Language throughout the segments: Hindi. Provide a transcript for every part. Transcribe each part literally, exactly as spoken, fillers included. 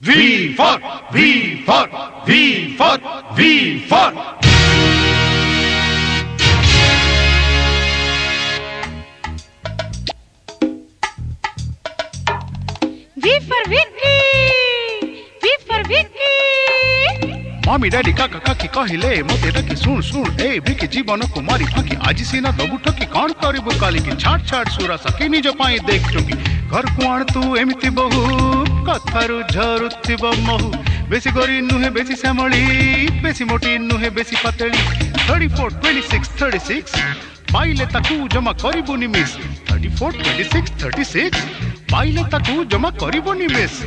V for, V for, V for, V for. V for Vicky, V for Vicky. Mummy daddy काका काकी कहिले मते डकी सुन सुन ए बिकी जीवन कुमारी फाकी आज सीना दबु ठकी कौन करिबु काली की छाट छाट सुरा सके निज पाई देख चुकी घर कुआण तू एमिति बहु कथारु झरुथिब महु बेसी गरी नुहे बेसी श्यामली बेसी मोटी नुहे बेसी पतली thirty four twenty six thirty six पाइले ताकू जमा करिबु नि miss thirty four twenty six thirty six पाइले ताकू जमा करिबु नि miss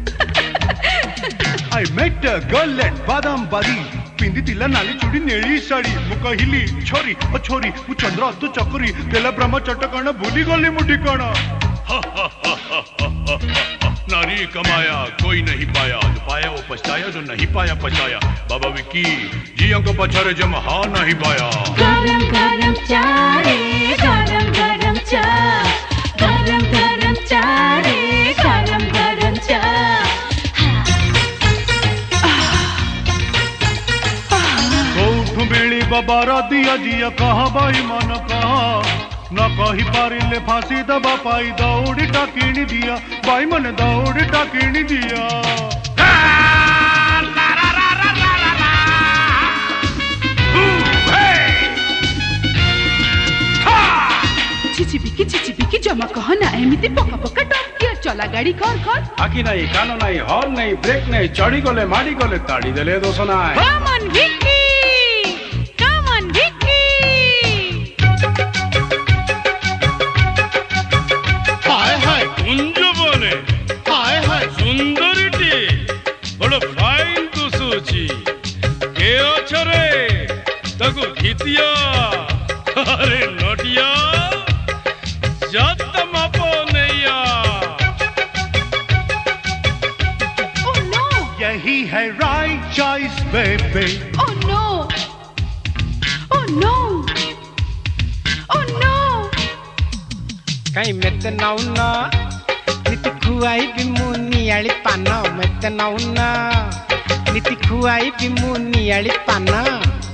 I met a girl at Badam Badi. पिंदी तिला नाली चुड़ी नेली साड़ी मु कहिली छोरी ओ छोरी मु चंद्र तू चकरी तेला ब्रह्म चटकण भूली गली मु ठिकाना नारी कमाया कोई नहीं पाया जो पाया वो पछताया जो नहीं पाया पछताया बाबा विकी जियों को पछारे जम हाँ नहीं पाया गरम गरम चाय रे गरम गरम चाय गरम गरम चाय रे गरम गरम चाय मिली बाबा दिया जिया कहा बाई मन कहा न कही पारिले फांसी दबा पाई दौड़ी टाकिनी दिया बाई मन दौड़ी टाकिनी दिया चिची बिकी चिची बिकी जमा कह ना एमिति पका पका टॉप चला गाड़ी कर कर आखि नहीं कानो नहीं हॉर्न नहीं ब्रेक नहीं चढ़ी गले मारी गले ताड़ी देले दोष नाही कम ऑन विकी हितिया अरे नोटिया जत मापो नैया Oh no यही है right choice baby Oh no Oh no Oh no कहीं मेते नाउना निति खुआई बिमुनी आली पाना मेते नाउना निति खुआई बिमुनी आली पाना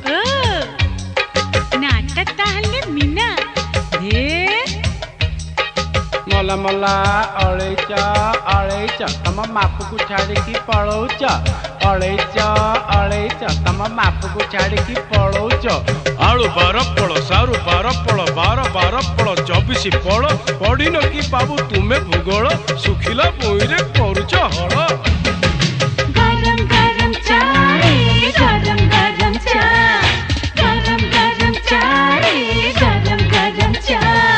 मला मला अळेचा अळेचा तम माप को छाड़ी की पळौच अळेचा अळेचा तम माप को छाड़ी की पळौच आलू बार पड़ सारू बार पड़ बार बार पड़ चौबीस पड़ पड़ी न कि बाबू तुम्हें भूगोल सुखिला पुई रे करूच हल गरम गरम चाय गरम गरम चाय गरम गरम चाय गरम गरम चाय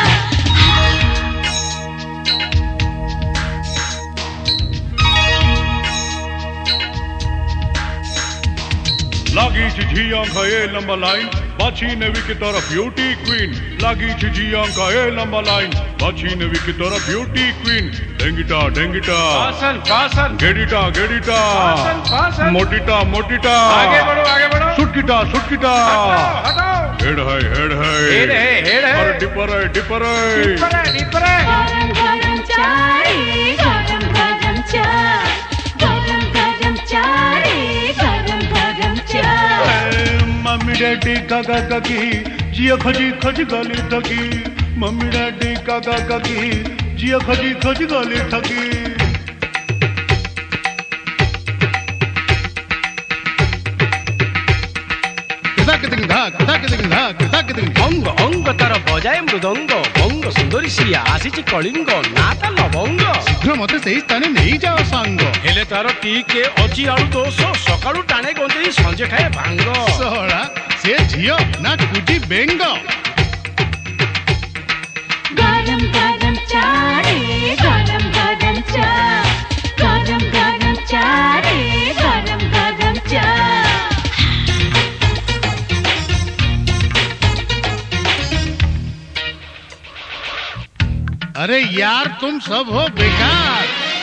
लागी झिझिया का ये लंबा लाइन बाछी नेवी की तरफ ब्यूटी क्वीन लागी झिझिया का ये लंबा लाइन बाछी नेवी की तरफ ब्यूटी क्वीन डेंगिटा डेंगिटा फासन फासन गेडिटा गेडिटा फासन फासन मोटिटा मोटिटा आगे बढ़ो आगे बढ़ो सुटकिटा सुटकिटा हटाओ हटाओ हेड है हेड है हेड है हेड है और डिपर है डिपर है डिपर है डिपर है गरम गरम चाय गरम गरम चाय गरम गरम चाय गरम गरम चाय मम्मी डैडी काका काकी जिया खजी खज गली थकी मम्मी डैडी काका काकी जिया खजी खज गली थकी अंग अंग तार बजाए मृदंग बंग सुंदरी सिया आसीची कलिंग नाता लवंग शीघ्र मते सेही स्थाने नहीं जाओ सांग हेले तार टीके अची आलू दोष सकाळू टाणे गंजेई संजे खाए भांग सोहळा से झियो ना कुटी बेंग गरम गरम चाय गरम गरम चाय गरम गरम चाय गरम गरम चाय अरे यार तुम सब हो बेकार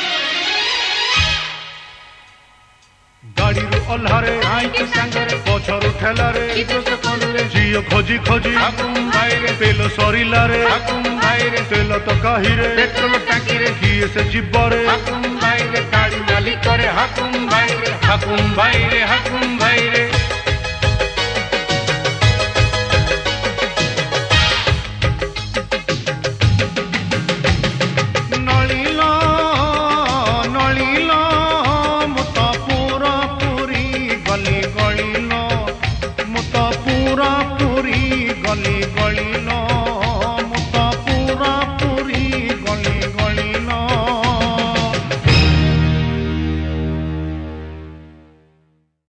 गाड़ी रू अल्हारे आई के संगरे पछरु ठेलारे जियो खोजी खोजी हाकुम भाई रे तेल सरिला रे हाकुम भाई रे तेल तो काही रे पेट्रोल टाकी रे किए से जिब्बा रे हाकुम भाई रे गाड़ी मालिक करे हाकुम हकुम भाई रे हकुम भाई रे